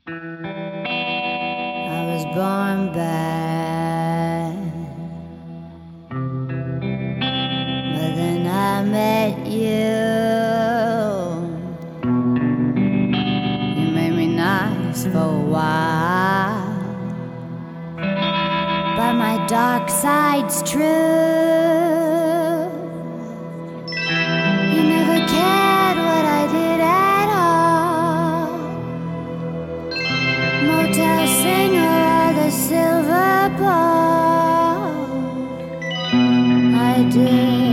I was born bad, but then I met you. You made me nice for a while, but my dark side's true. You never cared what I did at all. Motel singer or the silver ball, I did.